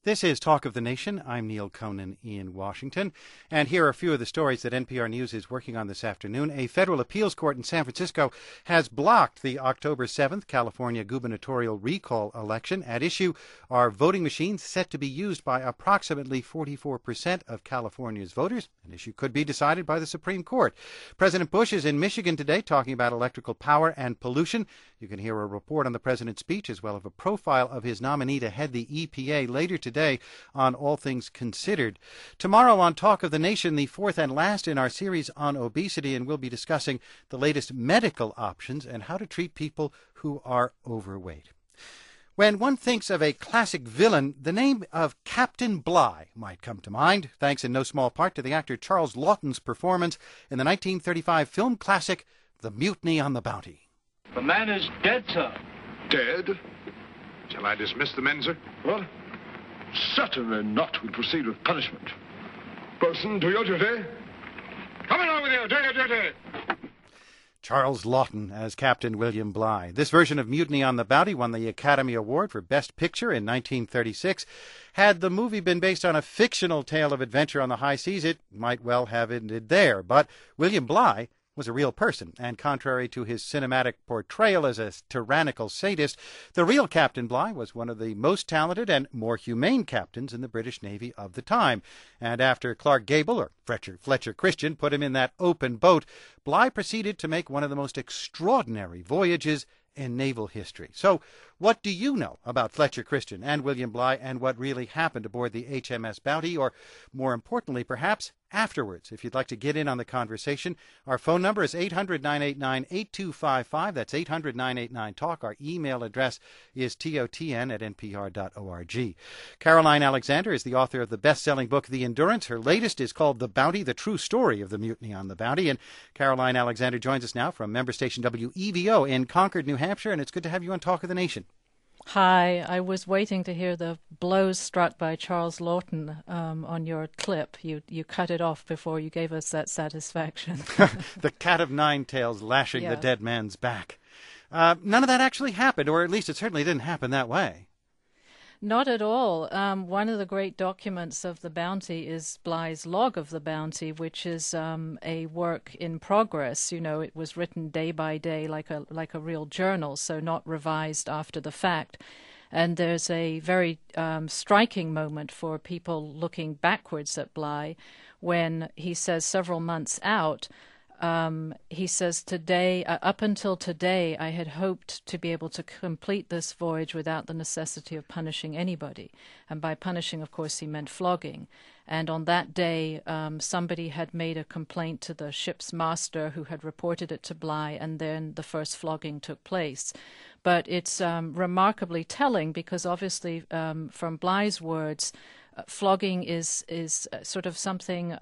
This is Talk of the Nation. I'm Neil Conan in Washington. And here are a few of the stories that NPR News is working on this afternoon. A federal appeals court in San Francisco has blocked the October 7th California gubernatorial recall election. At issue are voting machines set to be used by approximately 44% of California's voters. An issue could be decided by the Supreme Court. President Bush is in Michigan today talking about electrical power and pollution. You can hear a report on the president's speech as well as a profile of his nominee to head the EPA later today on All Things Considered. Tomorrow on Talk of the Nation, the fourth and last in our series on obesity, and we'll be discussing the latest medical options and how to treat people who are overweight. When one thinks of a classic villain, the name of Captain Bligh might come to mind, thanks in no small part to the actor Charles Laughton's performance in the 1935 film classic The Mutiny on the Bounty. The man is dead, sir. Dead? Shall I dismiss the men, sir? What? Certainly not. We'll proceed with punishment. Bosun, to your duty. Come along with you, do your duty. Charles Laughton as Captain William Bligh. This version of Mutiny on the Bounty won the Academy Award for Best Picture in 1936. Had the movie been based on a fictional tale of adventure on the high seas, it might well have ended there. But William Bligh was a real person, and contrary to his cinematic portrayal as a tyrannical sadist, the real Captain Bligh was one of the most talented and more humane captains in the British Navy of the time. And after Clark Gable, or Fletcher Christian, put him in that open boat, Bligh proceeded to make one of the most extraordinary voyages in naval history. So, what do you know about Fletcher Christian and William Bligh and what really happened aboard the HMS Bounty, or more importantly, perhaps, afterwards? If you'd like to get in on the conversation, our phone number is 800-989-8255. That's 800-989-TALK. Our email address is totn@npr.org. Caroline Alexander is the author of the best-selling book, The Endurance. Her latest is called The Bounty, The True Story of the Mutiny on the Bounty. And Caroline Alexander joins us now from member station WEVO in Concord, New Hampshire, and it's good to have you on Talk of the Nation. Hi, I was waiting to hear the blows struck by Charles Laughton on your clip. You cut it off before you gave us that satisfaction. The cat of nine tails lashing the dead man's back. None of that actually happened, or at least it certainly didn't happen that way. Not at all. One of the great documents of the Bounty is Bligh's Log of the Bounty, which is a work in progress. You know, it was written day by day like a real journal, so not revised after the fact. And there's a very striking moment for people looking backwards at Bligh when he says several months out, he says, today, up until today, I had hoped to be able to complete this voyage without the necessity of punishing anybody. And by punishing, of course, he meant flogging. And on that day, somebody had made a complaint to the ship's master, who had reported it to Bligh, and then the first flogging took place. But it's remarkably telling because obviously from Bligh's words, flogging is sort of something...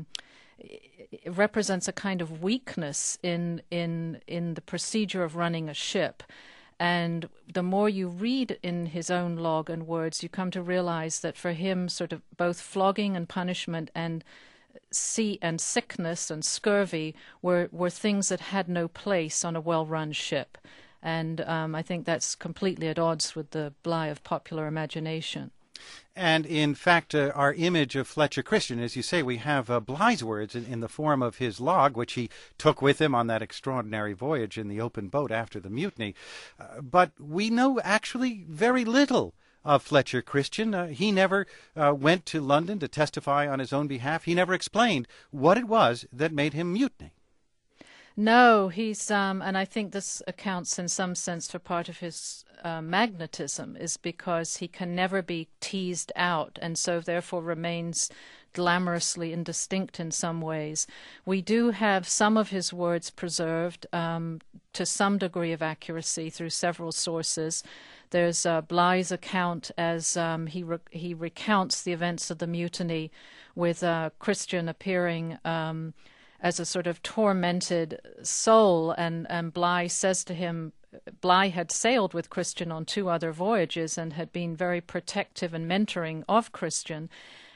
it represents a kind of weakness in the procedure of running a ship. And the more you read in his own log and words, you come to realize that for him, sort of both flogging and punishment and sea and sickness and scurvy were things that had no place on a well-run ship. And I think that's completely at odds with the Bligh of popular imagination. And in fact, our image of Fletcher Christian, as you say, we have Bligh's words in the form of his log, which he took with him on that extraordinary voyage in the open boat after the mutiny. But we know actually very little of Fletcher Christian. He never went to London to testify on his own behalf. He never explained what it was that made him mutiny. No, he's, and I think this accounts in some sense for part of his magnetism, is because he can never be teased out and so therefore remains glamorously indistinct in some ways. We do have some of his words preserved to some degree of accuracy through several sources. There's Bligh's account as he recounts the events of the mutiny with Christian appearing as a sort of tormented soul, and Bligh says to him, Bligh had sailed with Christian on 2 other voyages and had been very protective and mentoring of Christian,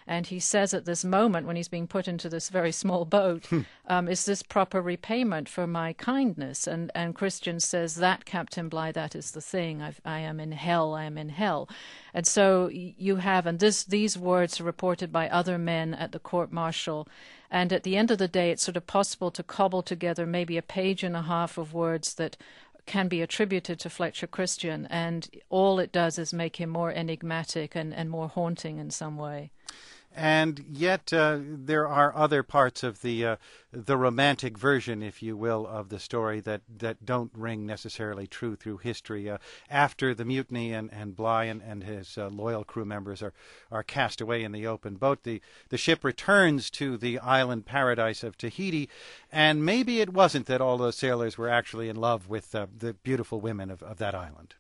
And he says at this moment, when he's being put into this very small boat, is this proper repayment for my kindness? And Christian says, that, Captain Bligh, that is the thing. I am in hell, I am in hell. And so you have, and these words are reported by other men at the court-martial. And at the end of the day, it's sort of possible to cobble together maybe a page and a half of words that can be attributed to Fletcher Christian, and all it does is make him more enigmatic and more haunting in some way. And yet there are other parts of the romantic version, if you will, of the story that don't ring necessarily true through history. After the mutiny and Bligh and his loyal crew members are cast away in the open boat, the ship returns to the island paradise of Tahiti, and maybe it wasn't that all those sailors were actually in love with the beautiful women of that island.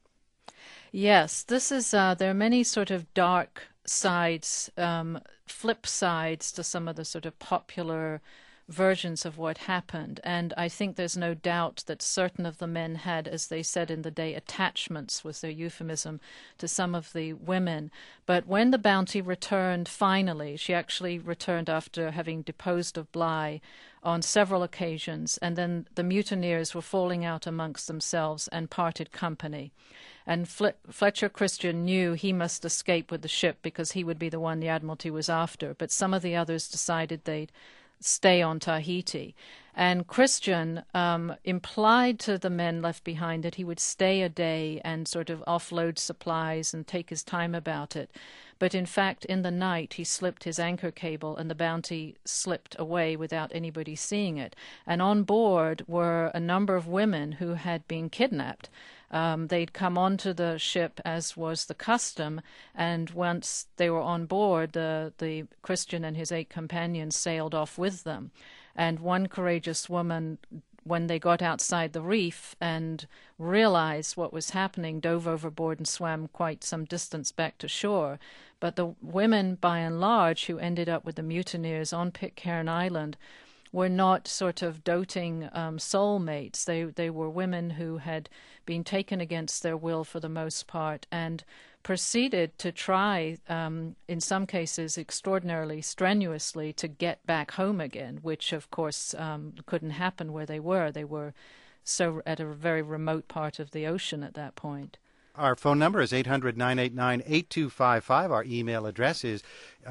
Yes, this is, there are many sort of dark sides, flip sides to some of the sort of popular versions of what happened. And I think there's no doubt that certain of the men had, as they said in the day, attachments was their euphemism to some of the women. But when the Bounty returned finally, she actually returned after having deposed of Bligh on several occasions, and then the mutineers were falling out amongst themselves and parted company. And Fletcher Christian knew he must escape with the ship because he would be the one the Admiralty was after, but some of the others decided they'd stay on Tahiti. And Christian implied to the men left behind that he would stay a day and sort of offload supplies and take his time about it. But in fact, in the night, he slipped his anchor cable and the Bounty slipped away without anybody seeing it. And on board were a number of women who had been kidnapped. They'd come onto the ship, as was the custom, and once they were on board, the Christian and his 8 companions sailed off with them. And one courageous woman, when they got outside the reef and realized what was happening, dove overboard and swam quite some distance back to shore. But the women, by and large, who ended up with the mutineers on Pitcairn Island were not sort of doting soulmates. They were women who had been taken against their will for the most part and proceeded to try, in some cases extraordinarily strenuously, to get back home again, which of course couldn't happen where they were. They were so at a very remote part of the ocean at that point. Our phone number is 800-989-8255. Our email address is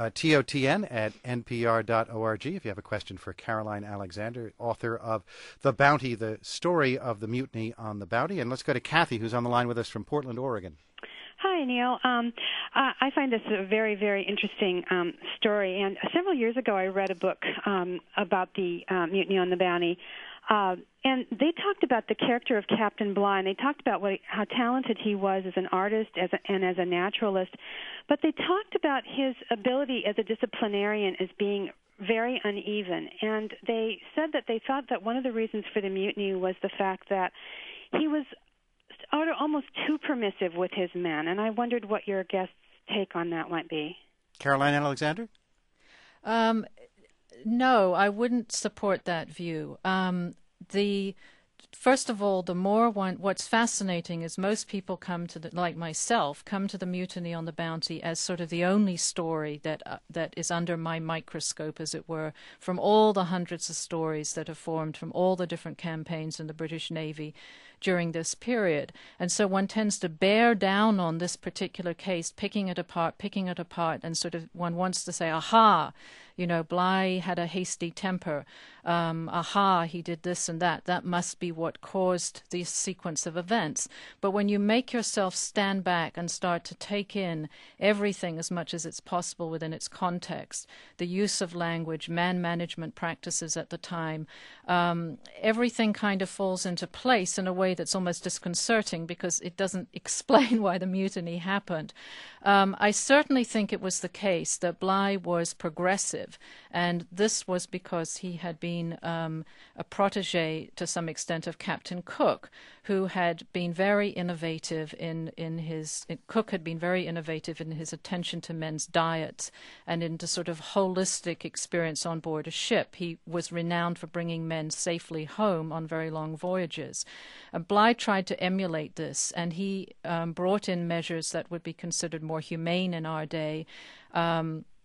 totn@npr.org. If you have a question for Caroline Alexander, author of The Bounty, the story of the mutiny on the Bounty. And let's go to Kathy, who's on the line with us from Portland, Oregon. Hi, Neil. I find this a very, very interesting story. And several years ago, I read a book about the mutiny on the Bounty. And they talked about the character of Captain Bligh, and they talked about how talented he was as an artist and as a naturalist. But they talked about his ability as a disciplinarian as being very uneven. And they said that they thought that one of the reasons for the mutiny was the fact that he was almost too permissive with his men. And I wondered what your guest's take on that might be. Caroline Alexander? No, I wouldn't support that view. First of all, what's fascinating is most people like myself, come to the mutiny on the Bounty as sort of the only story that is under my microscope, as it were, from all the hundreds of stories that have formed from all the different campaigns in the British Navy during this period. And so one tends to bear down on this particular case, picking it apart, and sort of one wants to say, aha, Bligh had a hasty temper. Aha, he did this and that. That must be what caused this sequence of events. But when you make yourself stand back and start to take in everything as much as it's possible within its context, the use of language, man management practices at the time, everything kind of falls into place in a way that's almost disconcerting because it doesn't explain why the mutiny happened. I certainly think it was the case that Bligh was progressive, and this was because he had been a protege to some extent of Captain Cook, who had been very innovative Cook had been very innovative in his attention to men's diets and into sort of holistic experience on board a ship. He was renowned for bringing men safely home on very long voyages. Bligh tried to emulate this, and he brought in measures that would be considered more humane in our day,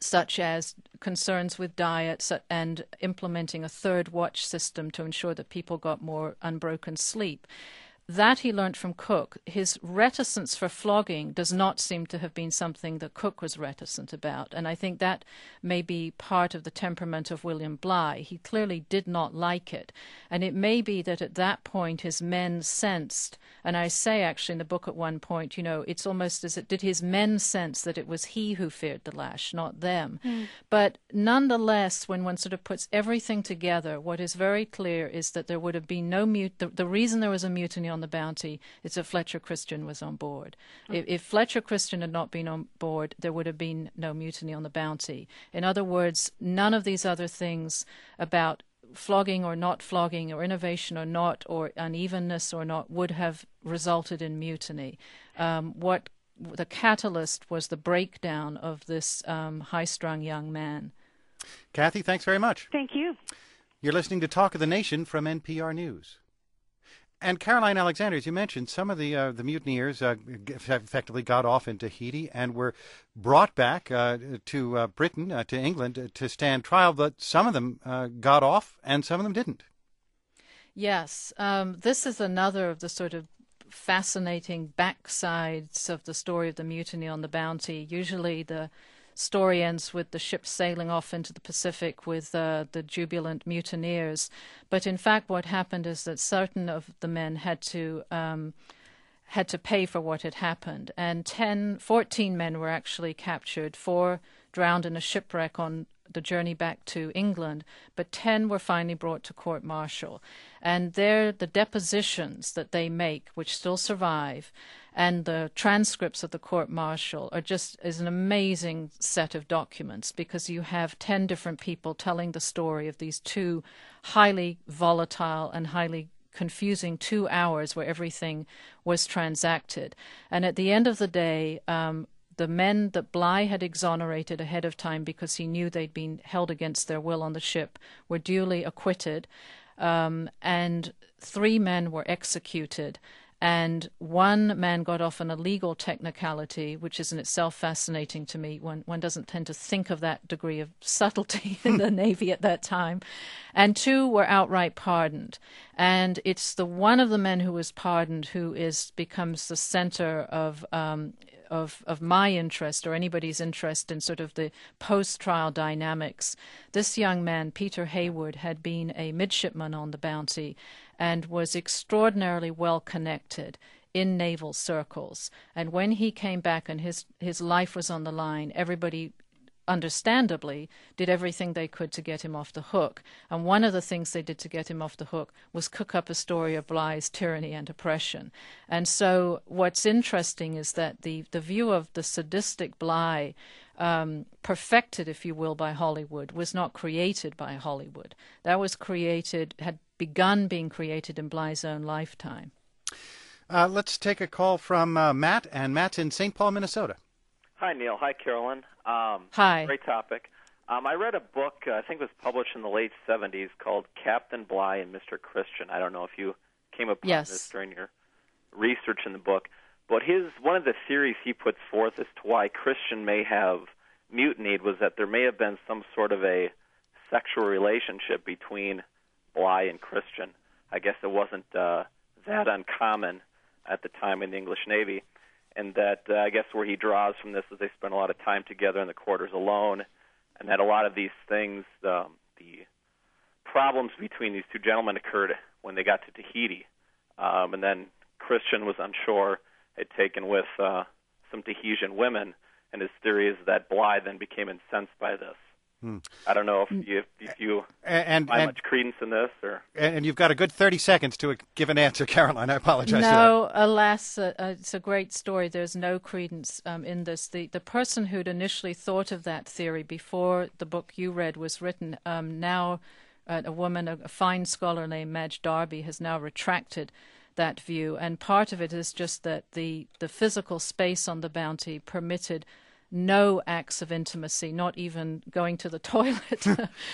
such as concerns with diet and implementing a third watch system to ensure that people got more unbroken sleep. That he learnt from Cook. His reticence for flogging does not seem to have been something that Cook was reticent about, and I think that may be part of the temperament of William Bligh. He clearly did not like it, and it may be that at that point his men sensed, and I say actually in the book at one point, it's almost as it did his men sense that it was he who feared the lash, not them. But nonetheless, when one sort of puts everything together, what is very clear is that there would have been no the reason there was a mutiny on the Bounty is that Fletcher Christian was on board. If Fletcher Christian had not been on board, there would have been no mutiny on the Bounty. In other words, none of these other things about flogging or not flogging or innovation or not or unevenness or not would have resulted in mutiny. What the catalyst was the breakdown of this high-strung young man. Kathy, thanks very much. Thank you. You're listening to Talk of the Nation from NPR News. And Caroline Alexander, as you mentioned, some of the mutineers effectively got off in Tahiti and were brought back to Britain, to England, to stand trial. But some of them got off and some of them didn't. Yes. This is another of the sort of fascinating backsides of the story of the mutiny on the Bounty. Usually the story ends with the ship sailing off into the Pacific with the jubilant mutineers. But in fact, what happened is that certain of the men had to pay for what had happened. And 14 men were actually captured, 4 drowned in a shipwreck on the journey back to England, but 10 were finally brought to court-martial. And there, the depositions that they make, which still survive, and the transcripts of the court-martial is an amazing set of documents, because you have 10 different people telling the story of these 2 highly volatile and highly confusing 2 hours where everything was transacted. And at the end of the day, the men that Bligh had exonerated ahead of time because he knew they'd been held against their will on the ship were duly acquitted, and 3 men were executed. And 1 man got off on a legal technicality, which is in itself fascinating to me. One doesn't tend to think of that degree of subtlety in the Navy at that time. And 2 were outright pardoned. And it's the one of the men who was pardoned who becomes the center of my interest, or anybody's interest, in sort of the post-trial dynamics. This young man, Peter Hayward, had been a midshipman on the Bounty and was extraordinarily well connected in naval circles. And when he came back and his life was on the line, everybody understandably did everything they could to get him off the hook. And one of the things they did to get him off the hook was cook up a story of Bligh's tyranny and oppression. And so what's interesting is that the view of the sadistic Bligh, perfected, if you will, by Hollywood, was not created by Hollywood. That was had begun being created in Bligh's own lifetime. Let's take a call from Matt, and Matt's in St. Paul, Minnesota. Hi, Neil. Hi, Carolyn. Hi. Great topic. I read a book, I think it was published in the late 70s, called Captain Bligh and Mr. Christian. I don't know if you came upon this during your research in the book. But one of the theories he puts forth as to why Christian may have mutinied was that there may have been some sort of a sexual relationship between Bligh and Christian. I guess it wasn't that uncommon at the time in the English Navy. And that I guess where he draws from this is they spent a lot of time together in the quarters alone, and that a lot of these things, the problems between these 2 gentlemen occurred when they got to Tahiti. And then Christian was on shore, had taken with some Tahitian women, and his theory is that Bligh then became incensed by this. I don't know if you find much credence in this, or and you've got a good 30 seconds to give an answer, Caroline. I apologize. No, alas, it's a great story. There's no credence in this. The person who'd initially thought of that theory before the book you read was written, now a woman, a fine scholar named Madge Darby, has now retracted that view. And part of it is just that the physical space on the Bounty permitted no acts of intimacy, not even going to the toilet.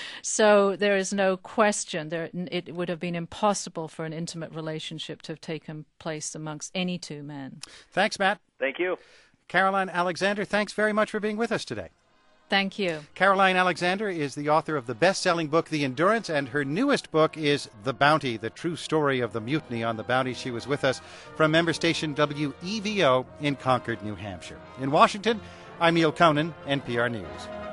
So there is no question. It would have been impossible for an intimate relationship to have taken place amongst any 2 men. Thanks, Matt. Thank you. Caroline Alexander, thanks very much for being with us today. Thank you. Caroline Alexander is the author of the best-selling book, The Endurance, and her newest book is The Bounty, the true story of the mutiny on the Bounty. She was with us from member station WEVO in Concord, New Hampshire. In Washington, I'm Neil Conan, NPR News.